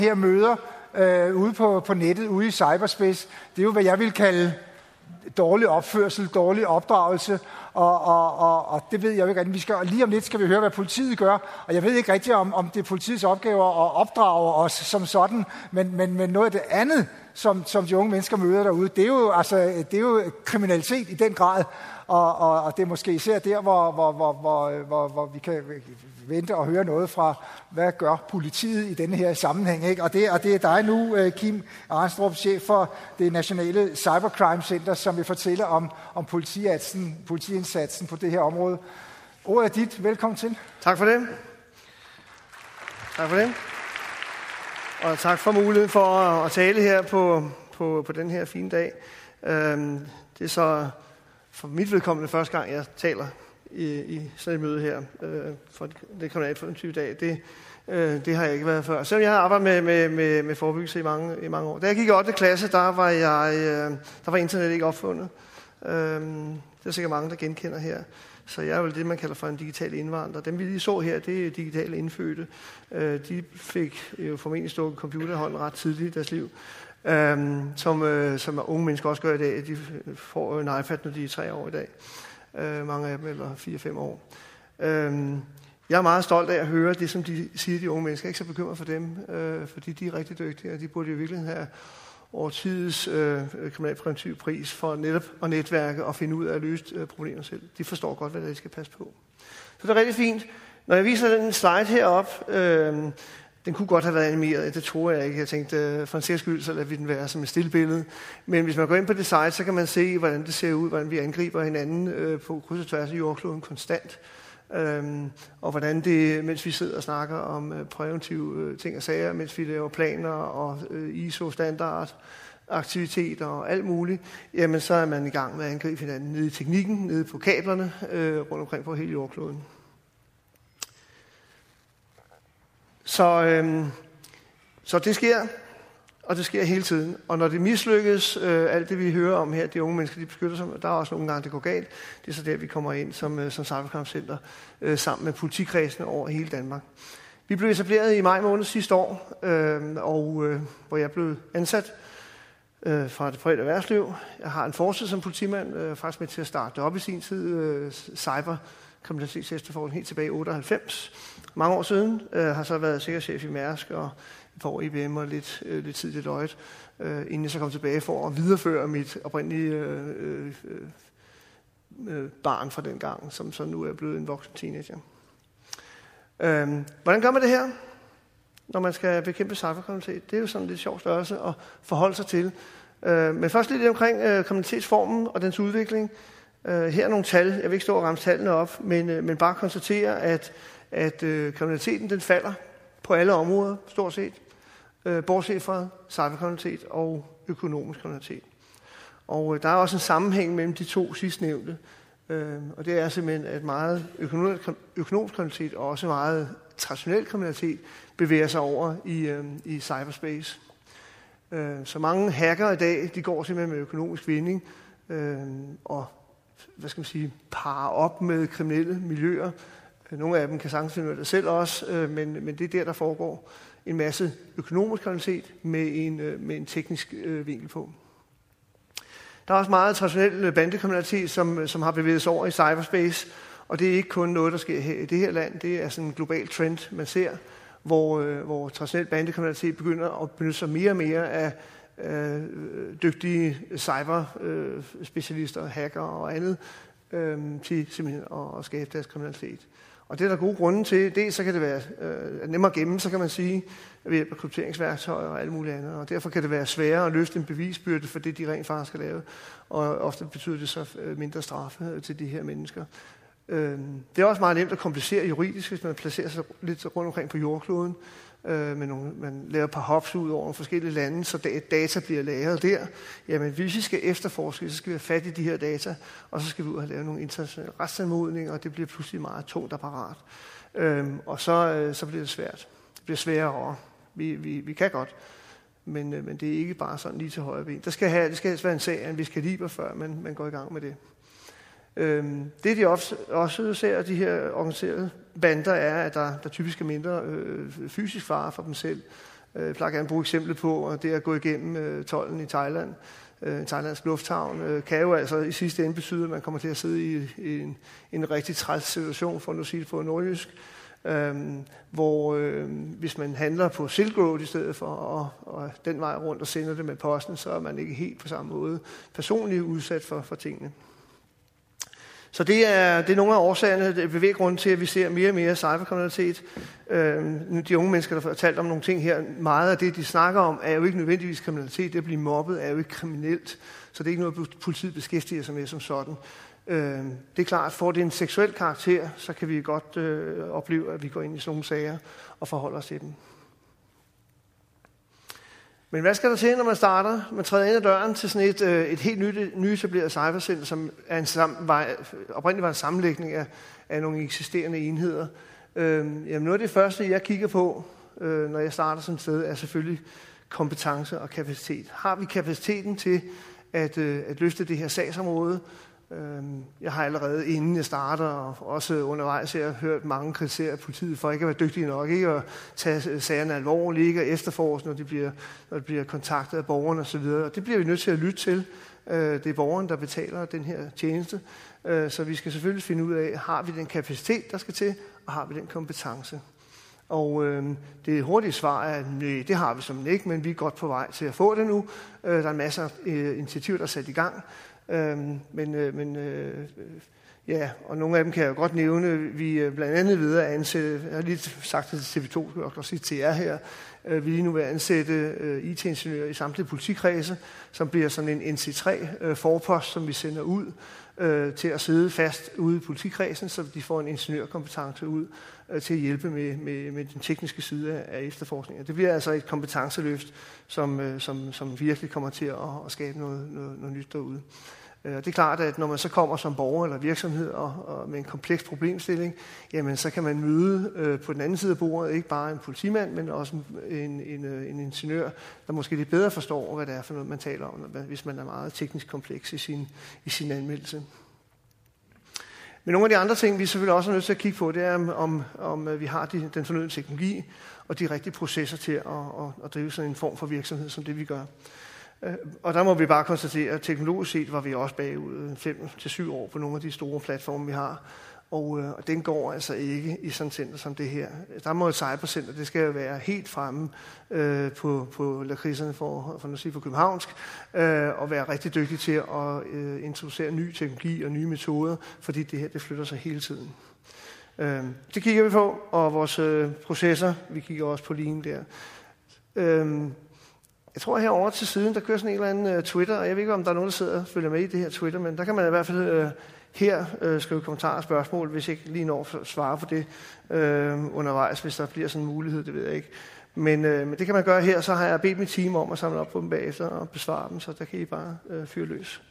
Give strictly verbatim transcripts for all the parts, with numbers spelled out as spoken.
her møder øh, ude på, på nettet, ude i cyberspace, det er jo, hvad jeg vil kalde dårlig opførsel, dårlig opdragelse, og, og, og, og det ved jeg jo ikke rigtig. Vi skal, lige om lidt skal vi høre, hvad politiet gør, og jeg ved ikke rigtig, om, om det er politiets opgave at opdrage os som sådan, men, men, men noget af det andet, som, som de unge mennesker møder derude, det er jo, altså, det er jo kriminalitet i den grad, og, og, og det er måske især der, hvor, hvor, hvor, hvor, hvor, hvor vi kan vente og høre noget fra, hvad gør politiet i denne her sammenhæng, ikke? Og, det, og det er dig nu, Kim Arnstrup, chef for det nationale Cybercrime Center, som vil fortælle om, om politiindsatsen, politiindsatsen på det her område. Ordet er dit. Velkommen til. Tak for det. Tak for det. Og tak for muligheden for at tale her på, på, på den her fine dag. Øhm, det er så for mit vedkommende første gang, jeg taler i, i sådan et møde her øh, for det kriminalpræventive dag. Det, øh, det har jeg ikke været før. Selvom jeg har arbejdet med, med, med, med forebyggelse i mange, i mange år. Da jeg gik i ottende klasse, der var, jeg, øh, der var internet ikke opfundet. Øh, det er sikkert mange, der genkender her. Så jeg er vel det, man kalder for en digital indvandrer. Dem vi lige så her, det er digitale indfødte. Øh, de fik jo formentlig stukket computer i hånden ret tidligt i deres liv. Um, som, uh, som unge mennesker også gør i dag. De får en iPad, når de er tre år i dag. Uh, mange af dem, eller fire fem år. Um, jeg er meget stolt af at høre det, som de siger, de unge mennesker. Jeg er ikke så bekymret for dem, uh, fordi de er rigtig dygtige, og de burde jo virkelig have årtidets uh, kriminalpræventiv pris for netop at netværke og finde ud af at løse uh, problemer selv. De forstår godt, hvad de skal passe på. Så det er rigtig fint. Når jeg viser den slide heroppe, uh, den kunne godt have været animeret, det tror jeg ikke. Jeg tænkte, for en sikker skyld, så lader vi den være som et stille billede. Men hvis man går ind på det site, så kan man se, hvordan det ser ud, hvordan vi angriber hinanden øh, på kryds og tværs af jordkloden konstant. Øhm, og hvordan det, mens vi sidder og snakker om øh, præventive øh, ting og sager, mens vi laver planer og øh, I S O-standard, aktiviteter og alt muligt, jamen så er man i gang med at angribe hinanden nede i teknikken, nede på kablerne, øh, rundt omkring på hele jordkloden. Så, øhm, så det sker, og det sker hele tiden. Og når det mislykkes, øh, alt det vi hører om her, de unge mennesker, de beskytter sig, der er også nogle gange, det går galt. Det er så der, vi kommer ind som, øh, som Cybercrime Center, øh, sammen med politikredsene over hele Danmark. Vi blev etableret i maj måned sidste år, øh, og øh, hvor jeg blev ansat øh, fra det private erhvervsliv. Jeg har en fortid som politimand, øh, faktisk med til at starte det op i sin tid, øh, cyber kriminalitetsefterforskning helt tilbage i otteoghalvfems. Mange år siden øh, har så været sikkerhedschef i Mærsk og et par år i I B M og lidt, øh, lidt tid i Deloitte, øh, inden jeg så kom tilbage for at videreføre mit oprindelige øh, øh, øh, barn fra den gang, som så nu er blevet en voksen teenager. Øh, hvordan gør man det her, når man skal bekæmpe cyberkriminalitet? Det er jo sådan en lidt sjov størrelse at forholde sig til. Øh, men først lidt omkring øh, kriminalitetsformen og dens udvikling. Øh, her er nogle tal. Jeg vil ikke stå og ramme tallene op, men, øh, men bare konstatere, at at øh, kriminaliteten den falder på alle områder, stort set, øh, bortset fra cyberkriminalitet og økonomisk kriminalitet. Og øh, der er også en sammenhæng mellem de to sidstnævnte, øh, og det er simpelthen, at meget økonomisk, økonomisk kriminalitet og også meget traditionel kriminalitet bevæger sig over i, øh, i cyberspace. Øh, så mange hackere i dag, de går simpelthen med økonomisk vinding øh, og hvad skal man sige, parer op med kriminelle miljøer. Nogle af dem kan sagtens finde ud af det selv også, øh, men, men det er der, der foregår en masse økonomisk kriminalitet med en, øh, med en teknisk øh, vinkel på. Der er også meget traditionel bandekriminalitet, som, som har bevæget sig over i cyberspace, og det er ikke kun noget, der sker her i det her land. Det er sådan en global trend, man ser, hvor, øh, hvor traditionel bandekriminalitet begynder at benytte sig mere og mere af øh, dygtige cyberspecialister, øh, hacker og andet, øh, til simpelthen at, at skabe deres kriminalitet. Og det er der gode grunde til. Dels så kan det være øh, nemmere at gemme, så kan man sige, ved hjælp af krypteringsværktøjer og alt muligt andet. Og derfor kan det være sværere at løfte en bevisbyrde for det, de rent faktisk skal lave. Og ofte betyder det så mindre straffe til de her mennesker. Øh, det er også meget nemt at komplicere juridisk, hvis man placerer sig lidt rundt omkring på jordkloden. Øh, med nogle, man laver et par hops ud over nogle forskellige lande, så data bliver lagret der. Jamen, hvis vi skal efterforske, så skal vi have fat i de her data, og så skal vi ud og lave nogle internationale retsanmodninger, og det bliver pludselig meget tungt apparat. Øh, og så, øh, så bliver det svært. Det bliver sværere. Vi, vi, vi kan godt, men, øh, men det er ikke bare sådan lige til højre ben. Der skal have, det skal helst være en sag af en vis kaliber, før man, man går i gang med det. Øhm, det de også, også ser, de her organiserede bander, er, at der, der typisk er mindre øh, fysisk fare for dem selv. Jeg plejer gerne at bruge eksemplet på, at det at gå igennem tolden i Thailand, Thailands lufthavn, kan jo altså i sidste ende betyde, at man kommer til at sidde i, i en, en rigtig træls situation, for at sige det på nordjysk, øhm, hvor øh, hvis man handler på Silk Road i stedet for og, og den vej rundt og sender det med posten, så er man ikke helt på samme måde personligt udsat for, for tingene. Så det er, det er nogle af årsagerne, det er bevæggrund til, at vi ser mere og mere cyberkriminalitet. Øhm, de unge mennesker, der har fortalt om nogle ting her, meget af det, de snakker om, er jo ikke nødvendigvis kriminalitet. Det at blive mobbet er jo ikke kriminelt, så det er ikke noget, politiet beskæftiger sig med som sådan. Øhm, det er klart, at får det en seksuel karakter, så kan vi godt øh, opleve, at vi går ind i sådan nogle sager og forholder os til dem. Men hvad skal der til, når man starter? Man træder ind ad døren til sådan et, øh, et helt nyt, nyetableret cybercenter, som er en sam, var, oprindeligt var en sammenlægning af, af nogle eksisterende enheder. Øh, jamen noget af det første, jeg kigger på, øh, når jeg starter sådan et sted, er selvfølgelig kompetence og kapacitet. Har vi kapaciteten til at, øh, at løfte det her sagsområde? Jeg har allerede, inden jeg starter, og også undervejs, jeg har hørt mange kritisere politiet for ikke at være dygtige nok, ikke at tage sagerne alvorligt, ikke at efterforske, når de bliver, når de bliver kontaktet af borgerne osv. Og det bliver vi nødt til at lytte til. Det er borgeren, der betaler den her tjeneste. Så vi skal selvfølgelig finde ud af, har vi den kapacitet, der skal til, og har vi den kompetence. Og øh, det hurtige svar er, nej, det har vi som ikke, men vi er godt på vej til at få det nu. Der er en masse øh, initiativer, der er sat i gang. Øhm, men øh, men øh, ja, og nogle af dem kan jeg jo godt nævne. Vi er blandt andet ved at ansætte, jeg har lige sagt det til T V to, og også sige til jer her, øh, vi er lige nu ved at ansætte øh, I T-ingeniører i samtlige politikredse, som bliver sådan en N C tre øh, forpost, som vi sender ud øh, til at sidde fast ude i politikredsen, så de får en ingeniørkompetence ud øh, til at hjælpe med, med, med den tekniske side af, af efterforskningen. Det bliver altså et kompetenceløft, som, øh, som, som virkelig kommer til at, at skabe noget, noget, noget nyt derude. Det er klart, at når man så kommer som borger eller virksomhed og, og med en kompleks problemstilling, jamen så kan man møde øh, på den anden side af bordet ikke bare en politimand, men også en, en, en ingeniør, der måske lidt bedre forstår, hvad det er for noget, man taler om, hvis man er meget teknisk kompleks i sin, i sin anmeldelse. Men nogle af de andre ting, vi selvfølgelig også er nødt til at kigge på, det er, om, om vi har de, den fornødne teknologi og de rigtige processer til at, at, at drive sådan en form for virksomhed, som det vi gør. Og der må vi bare konstatere, at teknologisk set var vi også bagud fem til syv år på nogle af de store platforme, vi har. Og, øh, og den går altså ikke i sådan et center som det her. Der må et cybercenter, det skal jo være helt fremme øh, på, på lakridserne for, for, at sige, for københavnsk, øh, og være rigtig dygtig til at øh, introducere ny teknologi og nye metoder, fordi det her det flytter sig hele tiden. Øh, det kigger vi på, og vores øh, processer, vi kigger også på Lean der. Øh, Jeg tror herovre til siden, der kører sådan en eller anden uh, Twitter, og jeg ved ikke, om der er nogen, der sidder og følger med i det her Twitter, men der kan man i hvert fald uh, her uh, skrive kommentarer og spørgsmål, hvis jeg ikke lige når at svare på det uh, undervejs, hvis der bliver sådan en mulighed, det ved jeg ikke. Men, uh, men det kan man gøre her, så har jeg bedt mit team om at samle op på dem bagefter og besvare dem, så der kan I bare uh, fyre løs.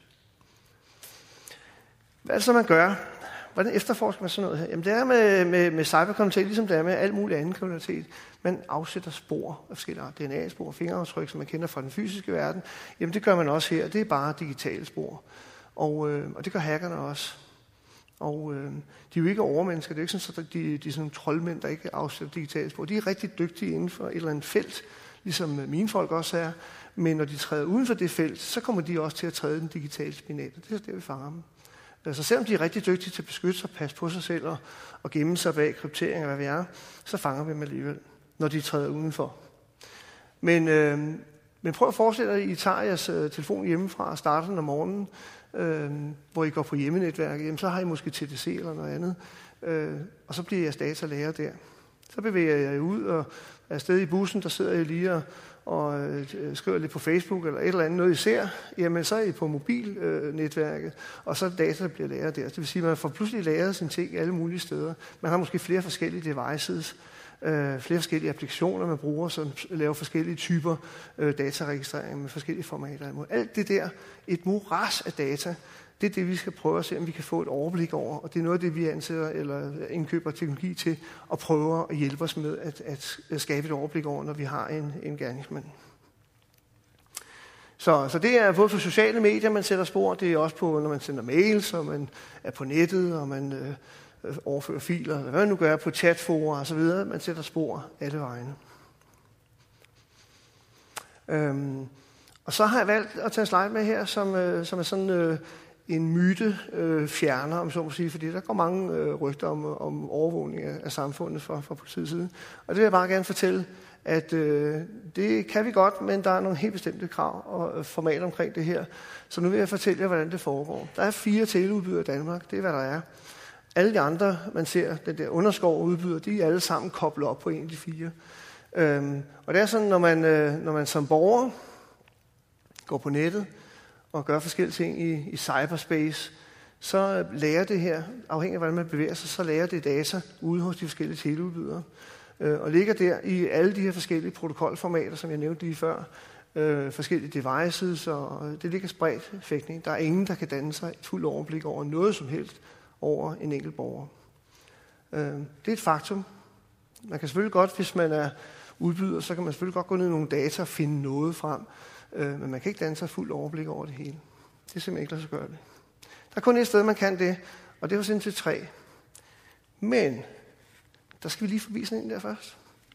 Hvad er det så, man gør? Hvordan efterforsker man sådan noget her? Jamen det er med, med, med cyberkriminalitet, ligesom det er med alt muligt anden kriminalitet. Man afsætter spor af forskellige D N A-spor, fingeraftryk, som man kender fra den fysiske verden. Jamen det gør man også her. Det er bare digitale spor. Og, øh, og det gør hackerne også. Og øh, de er jo ikke overmennesker. Det er ikke sådan, at de, de er sådan troldmænd, der ikke afsætter digitale spor. De er rigtig dygtige inden for et eller andet felt, ligesom mine folk også er. Men når de træder uden for det felt, så kommer de også til at træde den digitale spinat. Det er der, vi fanger dem. Så selvom de er rigtig dygtige til at beskytte sig, passe på sig selv og, og gemme sig bag kryptering og hvad vi er, så fanger vi dem alligevel, når de træder udenfor. Men, øh, men prøv at forestille dig, at I tager jeres øh, telefon hjemmefra og starter den om morgenen, øh, hvor I går på hjemmenetværket. Jamen, så har I måske T D C eller noget andet, øh, og så bliver jeres data lagret der. Så bevæger jeg jer ud og er afsted i bussen, der sidder I lige og og øh, skriver lidt på Facebook eller et eller andet noget, I ser, jamen så er I på mobilnetværket, øh, og så er data, der bliver lagret der. Det vil sige, at man får pludselig lagret sine ting alle mulige steder. Man har måske flere forskellige devices, øh, flere forskellige applikationer, man bruger, som laver forskellige typer øh, dataregistrering med forskellige formater. Alt det der, et moras af data, det er det, vi skal prøve at se, om vi kan få et overblik over, og det er noget af det, vi ansætter eller indkøber teknologi til, og prøver at hjælpe os med at, at skabe et overblik over, når vi har en, en gerningsmand. Så, så det er både på sociale medier, man sætter spor, det er også på, når man sender mails, og man er på nettet, og man øh, overfører filer, hvad man nu gør på chatforer og så videre, man sætter spor alle vegne. Øhm, og så har jeg valgt at tage en slide med her, som, øh, som er sådan øh, en myte øh, fjerner, om så må sige, fordi der går mange øh, rygter om, om overvågning af, af samfundet fra, fra politiets side. Og det vil jeg bare gerne fortælle, at øh, det kan vi godt, men der er nogle helt bestemte krav og formater omkring det her. Så nu vil jeg fortælle jer, hvordan det foregår. Der er fire teleudbydere i Danmark, det er hvad der er. Alle de andre, man ser, den der underskov udbyder, de er alle sammen koblet op på en af de fire. Øhm, og det er sådan, når man, øh, når man som borger går på nettet og gør forskellige ting i, i cyberspace, så lærer det her, afhængig af hvordan man bevæger sig, så lærer det data ude hos de forskellige teleudbydere. Øh, og ligger der i alle de her forskellige protokolformater, som jeg nævnte lige før, øh, forskellige devices, og det ligger spredt fægtning. Der er ingen, der kan danne sig et fuldt overblik over noget som helst over en enkelt borger. Øh, det er et faktum. Man kan selvfølgelig godt, hvis man er udbyder, så kan man selvfølgelig godt gå ned i nogle data og finde noget frem, øh, men man kan ikke danne sig et fuldt overblik over det hele. Det er simpelthen ikke lade sig gøre det. Der er kun et sted, man kan det, og det er hos N T tre. Men der skal vi lige forbi sådan en der først.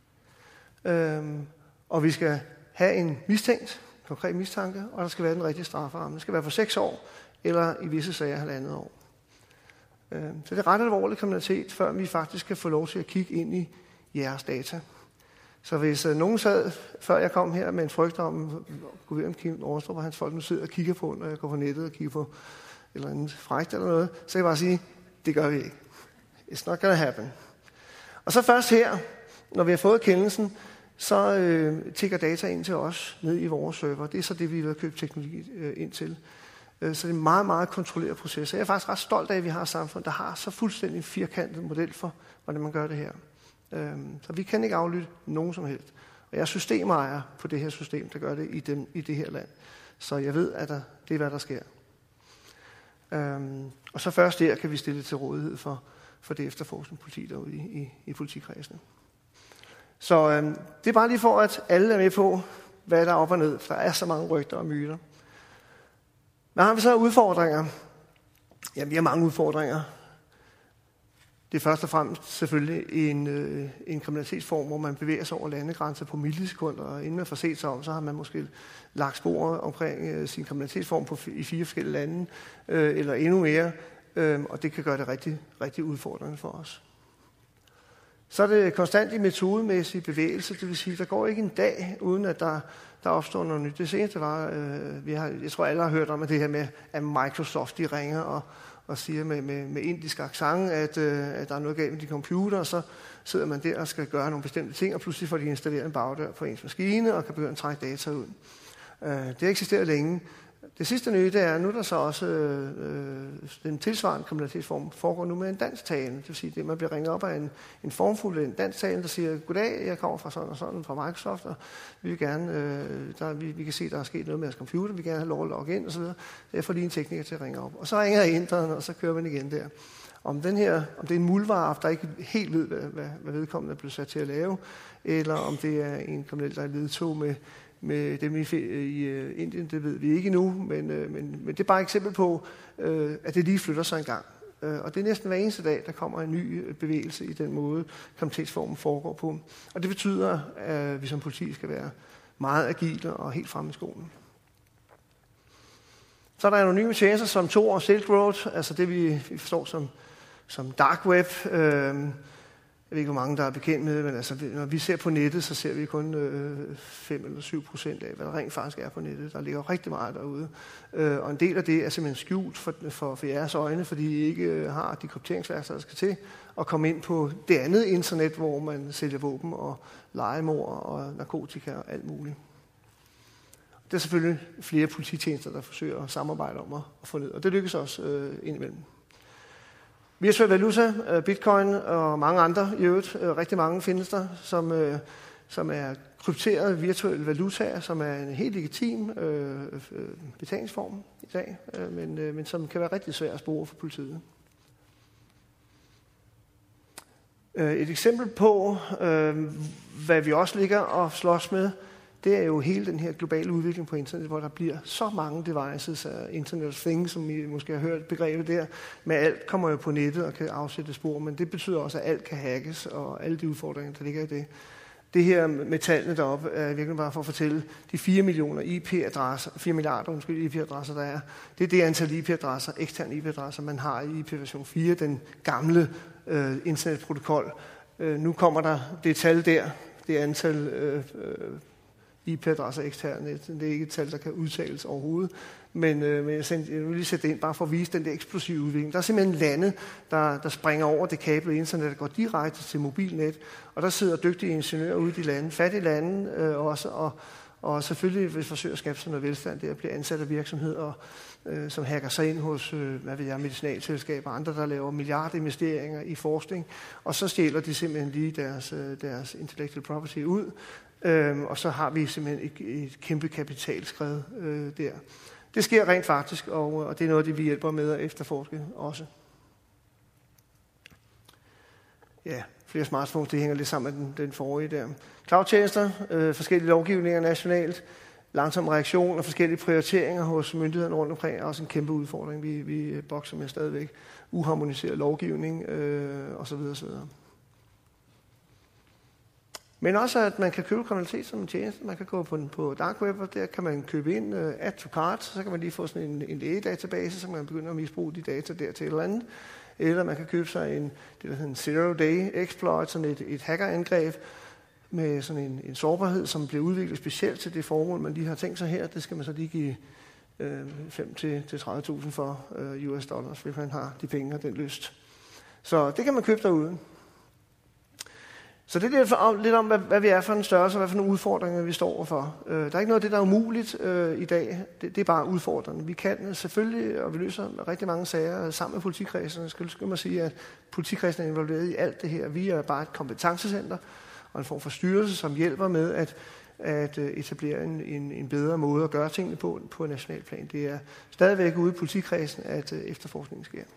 Øhm, og vi skal have en mistænkt, konkret mistanke, og der skal være den rigtige strafferamme. Det skal være for seks år, eller i visse sager halvandet år. Øhm, så det er ret alvorlig kriminalitet, før vi faktisk kan få lov til at kigge ind i jeres data. Så hvis øh, nogen sad, før jeg kom her, med en frygt om, Gud ved om Kim Aarstrup og hans folk nu sidder og kigger på, når jeg går på nettet og kigger på et eller andet frækt eller noget, så kan jeg bare sige, det gør vi ikke. It's not gonna happen. Og så først her, når vi har fået kendelsen, så øh, tikker data ind til os ned i vores server. Det er så det, vi vil købe teknologi øh, ind til. Øh, så det er en meget, meget kontrolleret proces. Jeg er faktisk ret stolt af, at vi har et samfund, der har så fuldstændig en firkantet model for, hvordan man gør det her. Øh, så vi kan ikke aflytte nogen som helst. Og jeg er systemejer på det her system, der gør det i, dem, i det her land. Så jeg ved, at der, det er, hvad der sker. Øh, og så først der kan vi stille til rådighed for for det efterforskende politi derude i, i, i politikredsene. Så øhm, det er bare lige for, at alle er med på, hvad der er op og ned, for der er så mange rygter og myter. Hvad har vi så af udfordringer? Jamen, vi har mange udfordringer. Det er først og fremmest selvfølgelig en, øh, en kriminalitetsform, hvor man bevæger sig over landegrænser på millisekunder, og inden man får set sig om, så har man måske lagt spor omkring øh, sin kriminalitetsform på, i fire forskellige lande, øh, eller endnu mere. Øhm, og det kan gøre det rigtig, rigtig udfordrende for os. Så er det konstant i metodemæssig bevægelse, det vil sige, der går ikke en dag, uden at der, der opstår noget nyt. Det seneste var, øh, vi har, jeg tror alle har hørt om at det her med, at Microsoft de ringer og, og siger med, med, med indisk accent, at, øh, at der er noget galt med de computer, og så sidder man der og skal gøre nogle bestemte ting, og pludselig får de installeret en bagdør på ens maskine, og kan begynde at trække data ud. Øh, det har eksisteret længe. Det sidste nye, det er, nu der så også øh, den tilsvarende kriminalitetsform foregår nu med en dansktalende. Det vil sige, at man bliver ringet op af en, en formfuld en dansktalende, der siger, goddag, jeg kommer fra sådan og sådan fra Microsoft, og vi vil gerne, øh, der, vi, vi kan se, der er sket noget med jeres computer, vi vil gerne have lov at logge ind osv. Jeg får lige en tekniker til at ringe op. Og så ringer jeg inderen, og så kører man igen der. Om, den her, om det er en muldvarp, der ikke helt ved, hvad, hvad, hvad vedkommende er blevet sat til at lave, eller om det er en kriminel, der er ledtog med med dem i, i Indien, det ved vi ikke endnu, men, men, men det er bare et eksempel på, at det lige flytter sig en gang. Og det er næsten hver eneste dag, der kommer en ny bevægelse i den måde, kriminalitetsformen foregår på. Og det betyder, at vi som politi skal være meget agile og helt fremme i skolen. Så er der anonyme tjenester som Tor og Silk Road, altså det vi, vi forstår som, som dark web. Jeg ved ikke, hvor mange der er bekendt med, men altså, når vi ser på nettet, så ser vi kun øh, fem eller syv procent af, hvad der rent faktisk er på nettet. Der ligger rigtig meget derude. Øh, og en del af det er simpelthen skjult for, for, for jeres øjne, fordi I ikke øh, har de krypteringsværktøjer, der skal til at komme ind på det andet internet, hvor man sælger våben og legemord og narkotika og alt muligt. Det er selvfølgelig flere polititjenester, der forsøger at samarbejde om at, at få ned, og det lykkes også øh, indimellem. Virtual valuta, bitcoin og mange andre, i øvrigt rigtig mange findes der, som, som er krypterede virtuelle valutaer, som er en helt legitim øh, betalingsform i dag, øh, men, øh, men som kan være rigtig svært at spore for politiet. Et eksempel på, øh, hvad vi også ligger og slås med, det er jo hele den her globale udvikling på internet, hvor der bliver så mange devices af Internet of Things, som I måske har hørt begrebet der, men alt kommer jo på nettet og kan afsætte spor, men det betyder også, at alt kan hackes, og alle de udfordringer, der ligger i det. Det her med tallene deroppe er virkelig bare for at fortælle, de fire millioner I P-adresser, fire milliarder undskyld, I P-adresser, der er, det er det antal I P-adresser, eksterne I P-adresser, man har i I P version fire, den gamle øh, internetprotokol. Øh, nu kommer der det tal der, det antal øh, øh, I P-adresser eksterne. Det er ikke et tal, der kan udtales overhovedet. Men, øh, men jeg, sendte, jeg vil lige sætte det ind, bare for at vise den der eksplosive udvikling. Der er simpelthen lande, der, der springer over det kablede internet, der går direkte til mobilnet. Og der sidder dygtige ingeniører ude i de lande, fattige lande øh, også, og, og selvfølgelig vil forsøge at skabe sig noget velstand der, bliver ansat af virksomheder, øh, som hacker sig ind hos øh, hvad ved jeg, medicinalselskaber og andre, der laver milliardinvesteringer i forskning. Og så stjæler de simpelthen lige deres, øh, deres intellectual property ud. Øh, og så har vi simpelthen et, et kæmpe kapitalskred øh, der. Det sker rent faktisk, og, og det er noget, det vi hjælper med at efterforske også. Ja, flere smartphones, det hænger lidt sammen med den, den forrige der. Cloud-tjenester, øh, forskellige lovgivninger nationalt, langsom reaktion og forskellige prioriteringer hos myndighederne rundt omkring er også en kæmpe udfordring. Vi, vi bokser med stadigvæk uharmoniseret lovgivning øh, osv. osv. Men også, at man kan købe kriminalitet som en tjeneste. Man kan gå på, på dark web, og der kan man købe ind, uh, add to cart, så kan man lige få sådan en, en lægedatabase, så kan man begynde at misbruge de data der til et eller andet. Eller man kan købe sig en, det der hedder en zero-day exploit, sådan et, et hackerangreb med sådan en, en sårbarhed, som bliver udviklet specielt til det formål, man lige har tænkt sig her. Det skal man så lige give øh, fem til tredive tusind for øh, U S dollars, hvis man har de penge og den lyst. Så det kan man købe derude. Så det er lidt om, hvad, hvad vi er for en størrelse, og hvad for nogle udfordringer, vi står overfor. Øh, der er ikke noget af det, der er umuligt øh, i dag. Det, det er bare udfordrende. Vi kan selvfølgelig, og vi løser rigtig mange sager sammen med politikredsene. Jeg skal skal man sige, at politikredsene er involveret i alt det her. Vi er bare et kompetencecenter og en form for styrelse, som hjælper med at, at etablere en, en, en bedre måde at gøre tingene på på en national plan. Det er stadigvæk ude i politikredsen, at efterforskningen sker.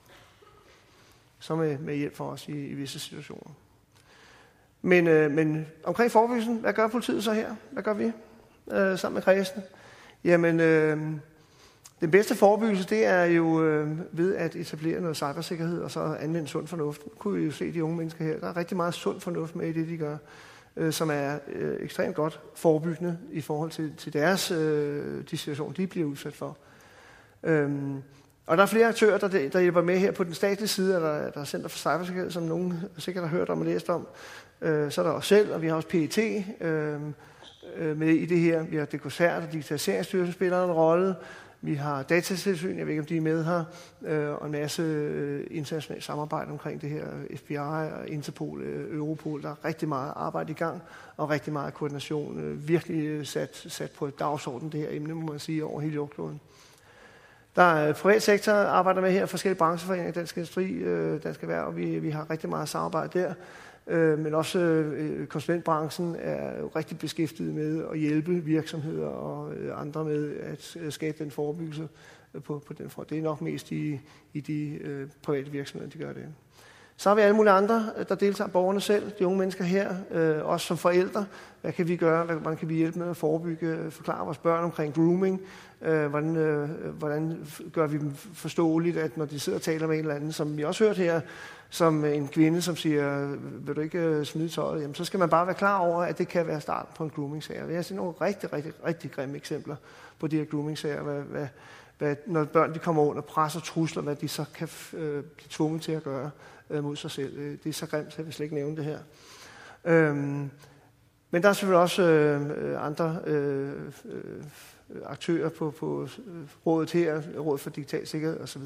Så med, med hjælp for os i, i visse situationer. Men, øh, men omkring forebyggelsen, hvad gør politiet så her? Hvad gør vi øh, sammen med kredsen? Jamen, øh, den bedste forebyggelse, det er jo øh, ved at etablere noget cybersikkerhed, og så anvende sund fornuft. Nu kunne vi jo se de unge mennesker her. Der er rigtig meget sund fornuft med i det, de gør, øh, som er øh, ekstremt godt forebyggende i forhold til, til deres øh, de situation, de bliver udsat for. Øhm, Og der er flere aktører, der, der hjælper med her på den statlige side, der, der er Center for Cybersikkerhed, som nogen sikkert har hørt om og læst om. Øh, så er der os selv, og vi har også P E T øh, med i det her. Vi har D K C R, og Digitaliseringsstyrelsen spiller en rolle. Vi har Datatilsyn, jeg ved ikke, om de er med her, øh, og en masse øh, internationalt samarbejde omkring det her. F B I og Interpol, øh, Europol, der er rigtig meget arbejde i gang, og rigtig meget koordination. Øh, virkelig sat, sat på et dagsorden, det her emne, må man sige, over hele jordkloden. Der er privat sektor, arbejder med her, forskellige brancheforeninger, Dansk Industri, øh, Dansk Erhverv, og vi, vi har rigtig meget samarbejde der. Øh, men også øh, konsulentbranchen er jo rigtig beskæftiget med at hjælpe virksomheder og øh, andre med at øh, skabe den forebyggelse øh, på, på den front. Det er nok mest i, i de øh, private virksomheder, de gør det. Så har vi alle mulige andre, der deltager, borgerne selv, de unge mennesker her, øh, også som forældre. Hvad kan vi gøre? Hvordan kan vi hjælpe med at forebygge, forklare vores børn omkring grooming? Øh, hvordan, øh, hvordan gør vi dem forståeligt, at når de sidder og taler med en eller anden, som vi også hørt her, som en kvinde, som siger, vil du ikke smide tøjet? Jamen, så skal man bare være klar over, at det kan være starten på en grooming-sager. Vi har set nogle rigtig, rigtig, rigtig grimme eksempler på de her grooming-sager, hvad, hvad, hvad, når børn de kommer under pres og trusler, hvad de så kan øh, blive tvunget til at gøre øh, mod sig selv. Det er så grimt, så jeg vil slet ikke nævne det her. Øhm, men der er selvfølgelig også øh, andre øh, øh, aktører på, på rådet her, Rådet for Digital Sikkerhed osv.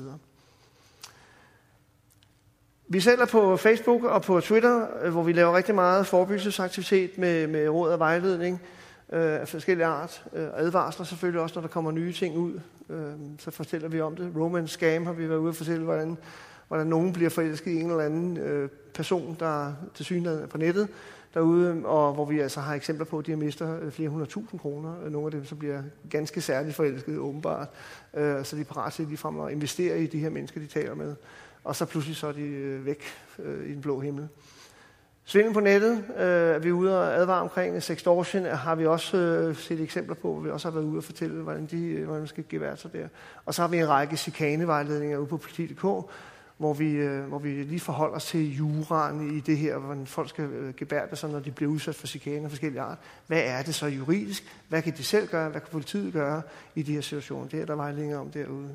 Vi selv er på Facebook og på Twitter, hvor vi laver rigtig meget forebyggelsesaktivitet med, med råd og vejledning øh, af forskellige art. Øh, advarsler selvfølgelig også, når der kommer nye ting ud. Øh, så fortæller vi om det. Romance scam har vi været ude og fortælle, hvordan, hvordan nogen bliver forelsket i en eller anden øh, person, der til synligheden er på nettet derude, og hvor vi altså har eksempler på, at de har mistet flere hundrede tusind kroner. Nogle af dem, så bliver ganske særligt forelsket, åbenbart. Øh, så de er parat til ligefrem at investere i de her mennesker, de taler med. Og så pludselig så er de øh, væk øh, i den blå himmel. Svindel på nettet øh, er vi ude og advare omkring. Sextortion har vi også øh, set eksempler på, hvor vi også har været ude og fortælle, hvordan, de, hvordan man skal geværre sig der. Og så har vi en række chikanevejledninger ude på politi punktum d k, hvor vi, øh, hvor vi lige forholder os til juraen i det her, hvordan folk skal øh, gebærde sig, når de bliver udsat for chikane af forskellige art. Hvad er det så juridisk? Hvad kan de selv gøre? Hvad kan politiet gøre i de her situationer? Det er der vejledninger om derude.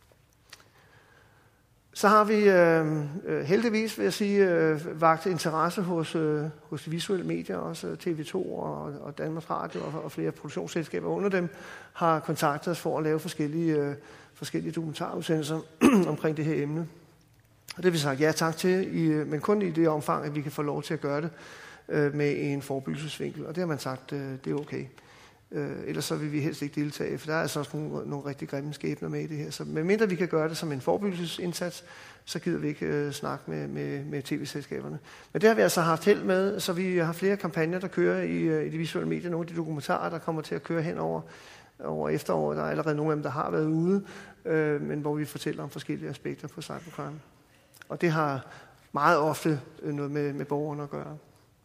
Så har vi øh, heldigvis, vil jeg sige, øh, vagt interesse hos, øh, hos de visuelle medier, også T V to og, og Danmarks Radio og, og flere produktionsselskaber under dem, har kontaktet os for at lave forskellige, øh, forskellige dokumentarudsendelser omkring det her emne. Og det har vi sagt ja tak til, i, men kun i det omfang, at vi kan få lov til at gøre det øh, med en forebyggelsesvinkel. Og det har man sagt, øh, det er okay. Øh, ellers så vil vi helst ikke deltage, for der er altså også nogle, nogle rigtig grimme skæbner med i det her. Så medmindre vi kan gøre det som en forebyggelsesindsats, så gider vi ikke øh, snakke med, med, med tv-selskaberne. Men det har vi altså haft held med, så vi har flere kampagner, der kører i, øh, i de visuelle medier. Nogle af de dokumentarer, der kommer til at køre hen over, over efteråret. Der er allerede nogle af dem, der har været ude, øh, men hvor vi fortæller om forskellige aspekter på cybercrime. Og det har meget ofte noget med, med borgerne at gøre.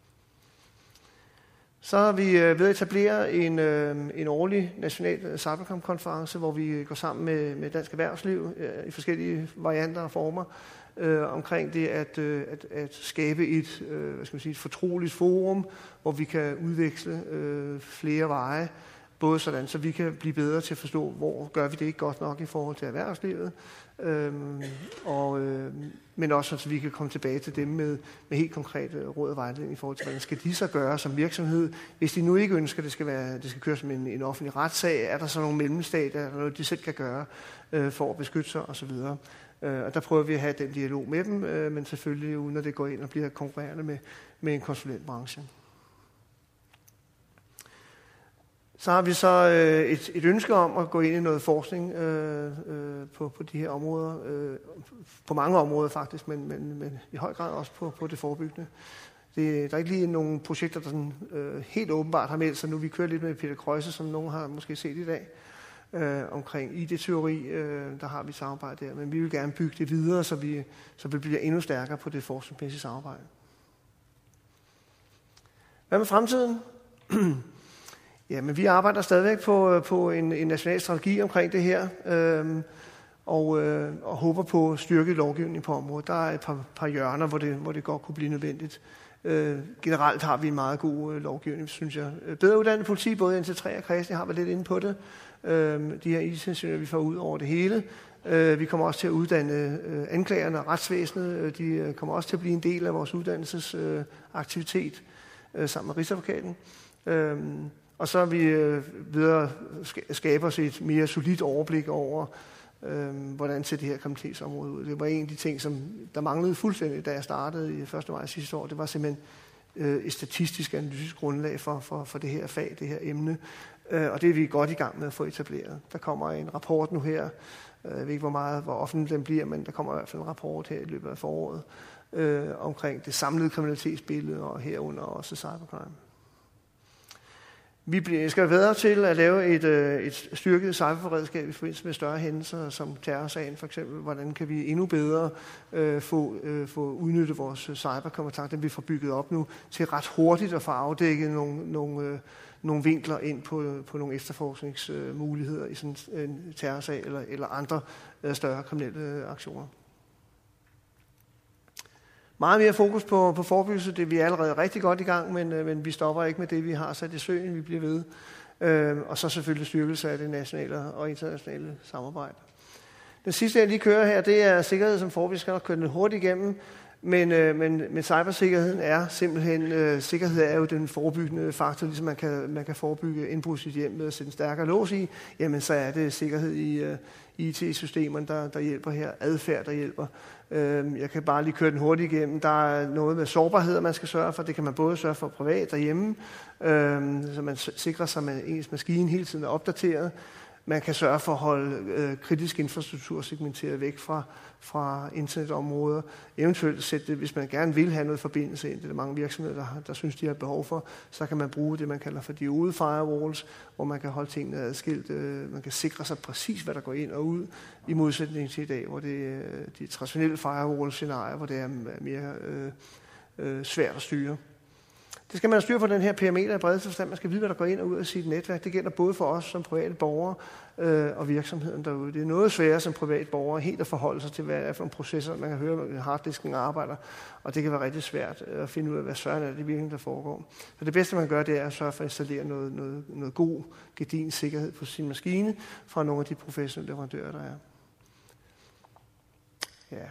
Så har vi ved at etablere en, en årlig national cybercrime-konference, hvor vi går sammen med, med dansk erhvervsliv i forskellige varianter og former øh, omkring det at, at, at skabe et, øh, hvad skal man sige, et fortroligt forum, hvor vi kan udveksle øh, flere veje, både sådan, så vi kan blive bedre til at forstå, hvor gør vi det ikke godt nok i forhold til erhvervslivet, øhm, og, øh, men også så vi kan komme tilbage til dem med, med helt konkrete råd og vejledning i forhold til, hvordan skal de så gøre som virksomhed. Hvis de nu ikke ønsker, at det skal, være, det skal køre som en, en offentlig retssag, er der så nogle mellemstater, er der noget, de selv kan gøre øh, for at beskytte sig osv. Øh, og der prøver vi at have den dialog med dem, øh, men selvfølgelig uden at det går ind og bliver konkurrerende med, med en konsulentbranche. Så har vi så øh, et, et ønske om at gå ind i noget forskning øh, øh, på, på de her områder. Øh, på mange områder faktisk, men, men, men i høj grad også på, på det forebyggende. Det, der er ikke lige nogle projekter, der sådan, øh, helt åbenbart har meldt sig nu. Vi kører lidt med Peter Krøjse, som nogen har måske set i dag, øh, omkring I D-teori. Øh, der har vi samarbejde der, men vi vil gerne bygge det videre, så vi, så vi bliver endnu stærkere på det forskningsmæssige samarbejde. Hvad med fremtiden? Ja, men vi arbejder stadigvæk på, på en, en national strategi omkring det her, øh, og, øh, og håber på styrket lovgivning på området. Der er et par, par hjørner, hvor det, hvor det godt kunne blive nødvendigt. Øh, generelt har vi en meget god øh, lovgivning, synes jeg. Bedre uddannet politi, både N T tre og Kreds, jeg har været lidt inde på det. Øh, de her I T-ingeniører, vi får ud over det hele. Øh, vi kommer også til at uddanne øh, anklagerne og retsvæsenet. De øh, kommer også til at blive en del af vores uddannelsesaktivitet øh, sammen med Rigsadvokaten. Øh, Og så er vi øh, videre skaber os et mere solidt overblik over, øh, hvordan ser det her kriminalitetsområde ud. Det var en af de ting, som der manglede fuldstændig, da jeg startede i første maj sidste år. Det var simpelthen øh, et statistisk analytisk grundlag for, for, for det her fag, det her emne. Øh, og det er vi godt i gang med at få etableret. Der kommer en rapport nu her. Jeg ved ikke, hvor meget, hvor offentlig den bliver, men der kommer i hvert fald en rapport her i løbet af foråret øh, omkring det samlede kriminalitetsbillede, og herunder også cybercrime. Vi skal være bedre til at lave et, et styrket cyberberedskab i forbindelse med større hændelser, som terrorsagen for eksempel. Hvordan kan vi endnu bedre øh, få, øh, få udnyttet vores cyberkompetence, den vi får bygget op nu, til ret hurtigt at få afdækket nogle, nogle, øh, nogle vinkler ind på, på nogle efterforskningsmuligheder i sådan en terrorsag eller, eller andre øh, større kriminelle aktioner. Meget mere fokus på, på forebyggelse. Det er vi allerede rigtig godt i gang, men, men vi stopper ikke med det, vi har sat i søen. Vi bliver ved. Øh, og så selvfølgelig styrkelse af det nationale og internationale samarbejde. Den sidste, jeg lige kører her, det er sikkerhed som forebyggelse. Jeg skal nok køre den hurtigt igennem. Men, øh, men, men cybersikkerheden er simpelthen, øh, sikkerhed er jo den forebyggende faktor, ligesom man kan, man kan forebygge indbrud i sit hjem med at sætte en stærkere lås i, jamen så er det sikkerhed i øh, I T-systemerne, der, der hjælper her, adfærd, der hjælper. Øh, jeg kan bare lige køre den hurtigt igennem. Der er noget med sårbarhed, man skal sørge for. Det kan man både sørge for privat derhjemme, øh, så man sikrer sig, at ens maskine hele tiden er opdateret. Man kan sørge for at holde øh, kritisk infrastruktur segmenteret væk fra, fra internetområder. Eventuelt sætte det, hvis man gerne vil have noget forbindelse ind, det er der mange virksomheder, der, der synes, de har behov for, så kan man bruge det, man kalder for diode firewalls, hvor man kan holde tingene adskilt. Øh, man kan sikre sig præcis, hvad der går ind og ud, i modsætning til i dag, hvor det er de traditionelle firewall-scenarier, hvor det er mere øh, øh, svært at styre. Det skal man have styr på, den her parameter i bredeste forstand. Man skal vide, hvad der går ind og ud af sit netværk. Det gælder både for os som private borgere øh, og virksomheden derude. Det er noget sværere som privat borger helt at forholde sig til, hvad det er for en processor. Man kan høre, at harddisken arbejder, og det kan være rigtig svært at finde ud af, hvad søren er det virkelig, der foregår. Så det bedste, man gør, det er at sørge for at installere noget, noget, noget god, gedin sikkerhed på sin maskine fra nogle af de professionelle leverandører, der er. Ja.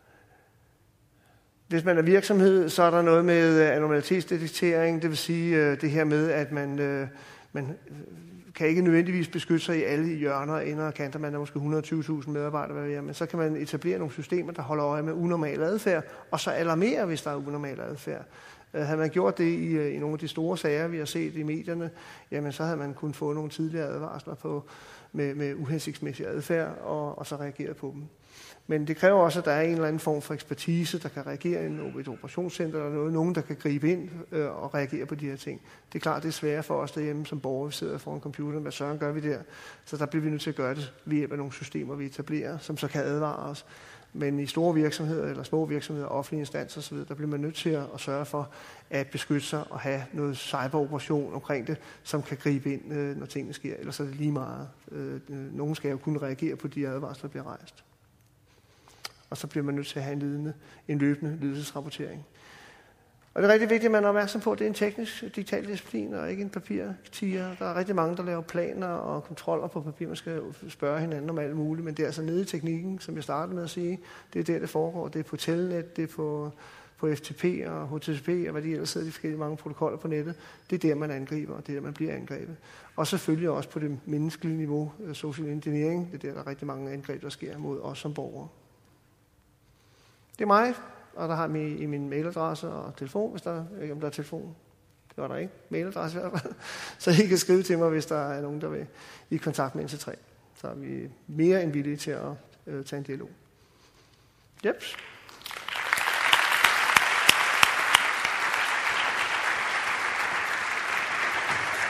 Hvis man er virksomhed, så er der noget med anormalitetsdetektering, det vil sige det her med, at man, man kan ikke nødvendigvis beskytte sig i alle hjørner og ender og kanter. Man er måske et hundrede og tyve tusind medarbejdere, hvad ved jeg, men så kan man etablere nogle systemer, der holder øje med unormal adfærd, og så alarmere, hvis der er unormal adfærd. Havde man gjort det i, i nogle af de store sager, vi har set i medierne, jamen så havde man kunnet få nogle tidligere advarsler på, med, med uhensigtsmæssig adfærd, og, og så reagere på dem. Men det kræver også, at der er en eller anden form for ekspertise, der kan reagere i et operationscenter eller noget. Nogen, der kan gribe ind øh, og reagere på de her ting. Det er klart, det er svært for os derhjemme som borgere, vi sidder foran computeren. Hvad søren gør vi der? Så der bliver vi nødt til at gøre det ved hjælp af nogle systemer, vi etablerer, som så kan advare os. Men i store virksomheder eller små virksomheder, offentlige instanser osv., der bliver man nødt til at sørge for at beskytte sig og have noget cyberoperation omkring det, som kan gribe ind, øh, når tingene sker. Ellers er det lige meget. Øh, nogen skal jo kunne reagere på de advarsler, der bliver rejst. Og så bliver man nødt til at have en, lidende, en løbende ledelsesrapportering. Og det er rigtig vigtigt, at man er opmærksom på, at det er en teknisk digital disciplin, og ikke en papirtiger. Der er rigtig mange, der laver planer og kontroller på papir. Man skal spørge hinanden om alt muligt, men det er altså nede i teknikken, som jeg startede med at sige. Det er der, det foregår. Det er på Telnet, det er på, på F T P og H T T P, og hvad de ellers hedder, de forskellige mange protokoller på nettet. Det er der, man angriber, og det er der, man bliver angrebet. Og selvfølgelig også på det menneskelige niveau, social engineering. Det er der, der er rigtig mange angreb, der sker mod os som borgere. Det er mig, og der har jeg i min mailadresse og telefon, hvis der, ikke om der er telefon. Det var der ikke. Mailadresse i hvert fald. Så I kan skrive til mig, hvis der er nogen, der vil i kontakt med en til tre. Så er vi mere end villige til at øh, tage en dialog. Jeps.